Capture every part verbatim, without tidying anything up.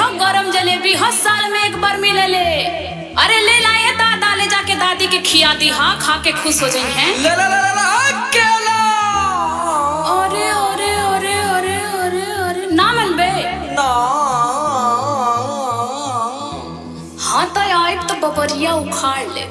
हो गरम जलेबी हो साल में एक बार मिले ले। अरे ले लाए दादा ले जाके दादी के खिया दी, हाँ खा के खुश हो जाई हैं। ले ला ला ला ला केला। अरे अरे अरे अरे अरे अरे ना मनबे ना हाँ तो आए तो बबरिया उखाड़ ले।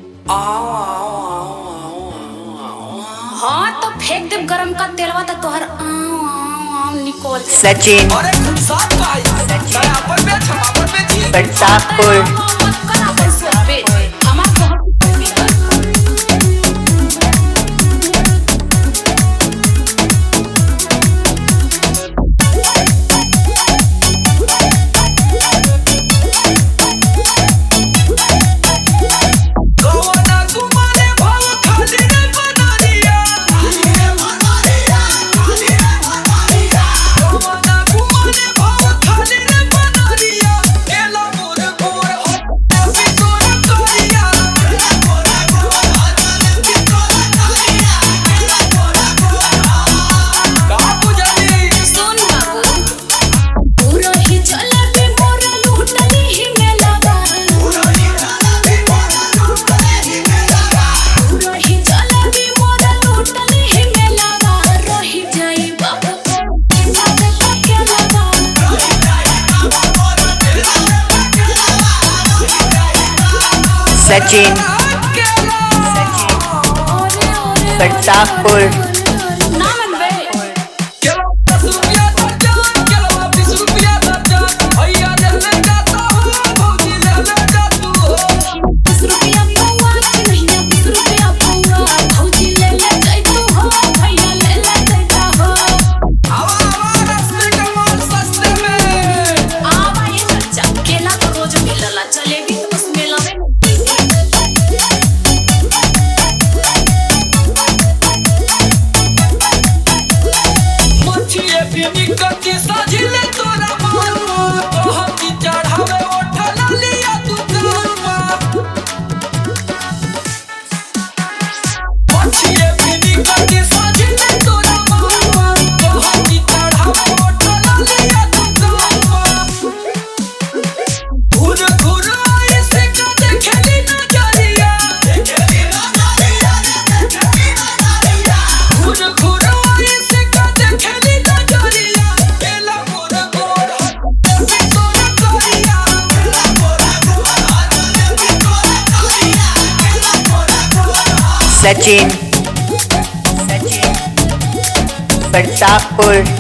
हाँ तो फेंक दे गरम का तेलवा तो तोहर आम आम आम निकोल सचिन अरे साथ भाई अपन में छपापन में जी Pratappur Sachin Pratappur Sachin Pratappur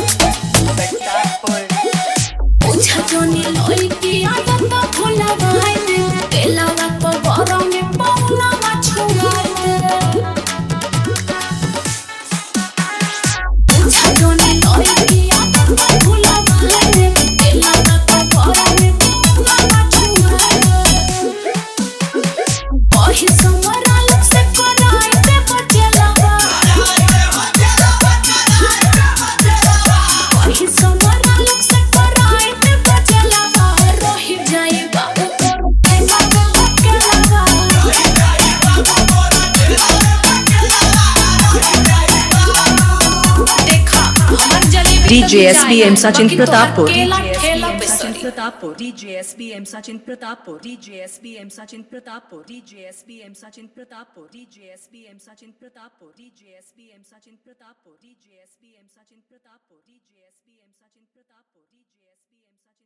D J S B M Sachin Pratappur D D J S B M Sachin Pratappur D J S B M Sachin Pratappur D J S B M Sachin Pratappur D J S B M Sachin Pratappur D J S B M Sachin Pratappur D J S B M Sachin Pratappur D J S B M Sachin Pratappur D J S B M Sachin Pratapur D J S B M Sachin